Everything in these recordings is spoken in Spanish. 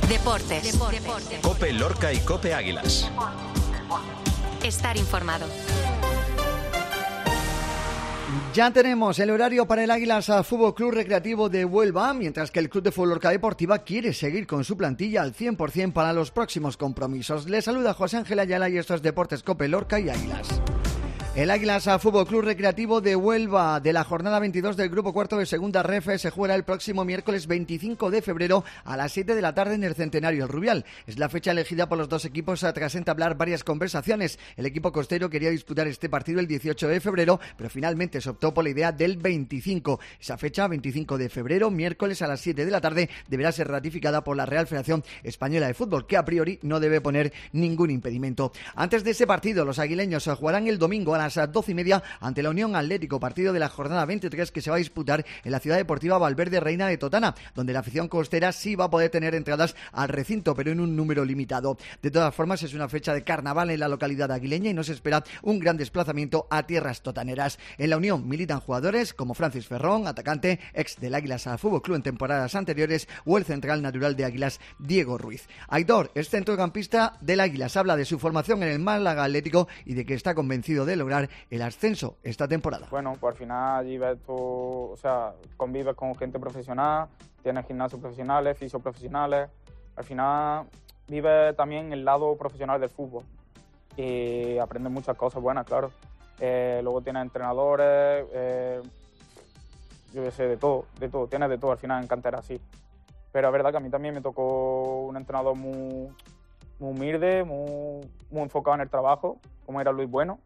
Deportes. COPE Lorca y COPE Águilas. Estar informado. Ya tenemos el horario para el Águilas Fútbol Club Recreativo de Huelva, mientras que el Club de Fútbol Lorca Deportiva quiere seguir con su plantilla al 100% para los próximos compromisos. Les saluda José Ángel Ayala y estos Deportes COPE Lorca y Águilas. El Águilas Fútbol Club Recreativo de Huelva de la jornada 22 del Grupo Cuarto de Segunda Ref se jugará el próximo miércoles 25 de febrero a las 7 de la tarde en el Centenario El Rubial. Es la fecha elegida por los dos equipos tras entablar varias conversaciones. El equipo costero quería disputar este partido el 18 de febrero, pero finalmente se optó por la idea del 25. Esa fecha, 25 de febrero, miércoles a las 7 de la tarde, deberá ser ratificada por la Real Federación Española de Fútbol, que a priori no debe poner ningún impedimento. Antes de ese partido, los aguileños jugarán el domingo a las 12:30 ante la Unión Atlético, partido de la jornada 23 que se va a disputar en la Ciudad Deportiva Valverde Reina de Totana, donde la afición costera sí va a poder tener entradas al recinto, pero en un número limitado. De todas formas, es una fecha de carnaval en la localidad aguileña y no se espera un gran desplazamiento a tierras totaneras. En la Unión militan jugadores como Francis Ferrón, atacante, ex del Águilas Fútbol Club en temporadas anteriores, o el central natural de Águilas, Diego Ruiz. Aitor es centrocampista del Águilas, habla de su formación en el Málaga Atlético y de que está convencido de lograr el ascenso esta temporada. Bueno, pues al final allí ves tú, o sea, convives con gente profesional, tienes gimnasios profesionales, fisios profesionales, al final vives también el lado profesional del fútbol y aprendes muchas cosas buenas, claro. Luego tienes entrenadores, yo qué sé, de todo, tienes de todo al final en cantera, sí. Pero es verdad que a mí también me tocó un entrenador muy humilde, muy enfocado en el trabajo, como era Luis Bueno.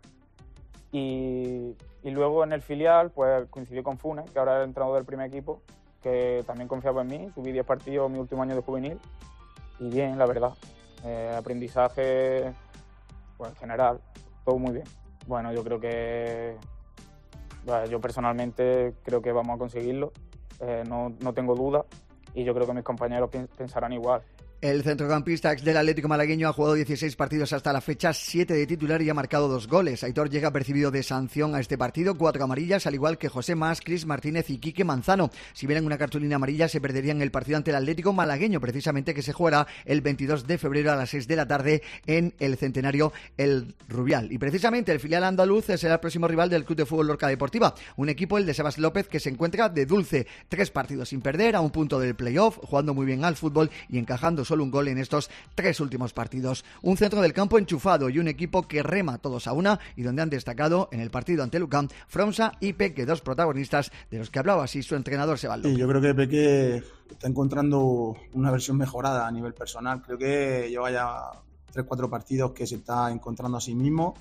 Y luego en el filial pues coincidí con Funes, que ahora es el entrenador del primer equipo, que también confiaba en mí. Subí 10 partidos en mi último año de juvenil y bien, la verdad. Aprendizaje, pues en general, todo muy bien. Bueno, yo creo que, yo personalmente creo que vamos a conseguirlo, no tengo duda y yo creo que mis compañeros pensarán igual. El centrocampista ex del Atlético malagueño ha jugado 16 partidos hasta la fecha, 7 de titular y ha marcado 2 goles. Aitor llega percibido de sanción a este partido, 4 amarillas, al igual que José Mas, Cris Martínez y Quique Manzano. Si vieran una cartulina amarilla, se perderían el partido ante el Atlético malagueño, precisamente que se jugará el 22 de febrero a las 6 de la tarde en el Centenario El Rubial. Y precisamente el filial andaluz será el próximo rival del Club de Fútbol Lorca Deportiva, un equipo, el de Sebas López, que se encuentra de dulce. 3 partidos sin perder, a un punto del playoff, jugando muy bien al fútbol y encajando solo un gol en estos 3 últimos partidos. Un centro del campo enchufado y un equipo que rema todos a una y donde han destacado en el partido ante Lucán, Fronsa y Peque, 2 protagonistas de los que hablaba así su entrenador Sebas López. Sí, yo creo que Peque está encontrando una versión mejorada a nivel personal. Creo que lleva ya 3-4 partidos que se está encontrando a sí mismo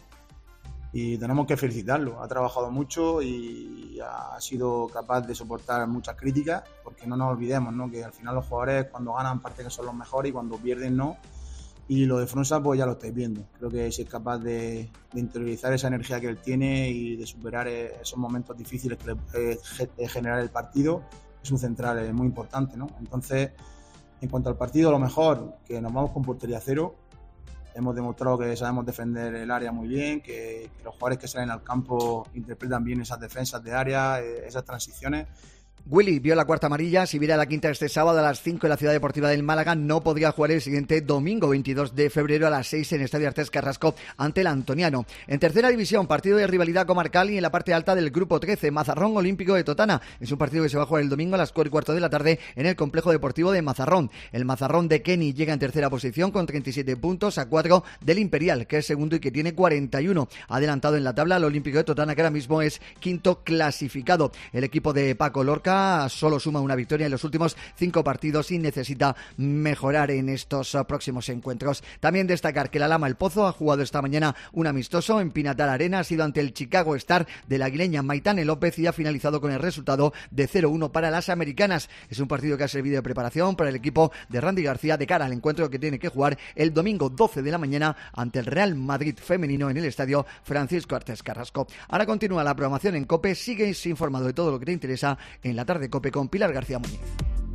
y tenemos que felicitarlo. Ha trabajado mucho y ha sido capaz de soportar muchas críticas, porque no nos olvidemos, ¿no?, que al final los jugadores cuando ganan parece que son los mejores y cuando pierden no. Y lo de Fronsa pues ya lo estáis viendo. Creo que si es capaz de interiorizar esa energía que él tiene y de superar esos momentos difíciles que le puede generar el partido, es un central muy importante, ¿no? Entonces, en cuanto al partido, lo mejor, que nos vamos con portería cero. Hemos demostrado que sabemos defender el área muy bien, que los jugadores que salen al campo interpretan bien esas defensas de área, esas transiciones. Willy vio la 4ª amarilla. Si viera la 5ª este sábado a las 5 en la Ciudad Deportiva del Málaga, no podría jugar el siguiente domingo 22 de febrero a las 6 en Estadio Artés Carrasco ante el Antoniano. En tercera división, partido de rivalidad comarcal y en la parte alta del grupo 13, Mazarrón Olímpico de Totana. Es un partido que se va a jugar el domingo a las 4:15 de la tarde en el complejo deportivo de Mazarrón. El Mazarrón de Kenny llega en tercera posición con 37 puntos a 4 del Imperial, que es segundo y que tiene 41. Adelantado en la tabla el Olímpico de Totana, que ahora mismo es 5º clasificado. El equipo de Paco Lorca solo suma una victoria en los últimos 5 partidos y necesita mejorar en estos próximos encuentros. También destacar que la Lama El Pozo ha jugado esta mañana un amistoso en Pinatar Arena, ha sido ante el Chicago Star de la aguileña Maitane López y ha finalizado con el resultado de 0-1 para las americanas. Es un partido que ha servido de preparación para el equipo de Randy García de cara al encuentro que tiene que jugar el domingo 12 de la mañana ante el Real Madrid femenino en el estadio Francisco Artés Carrasco. Ahora continúa la programación en COPE. Sigues informado de todo lo que te interesa en la tarde COPE con Pilar García Muñiz.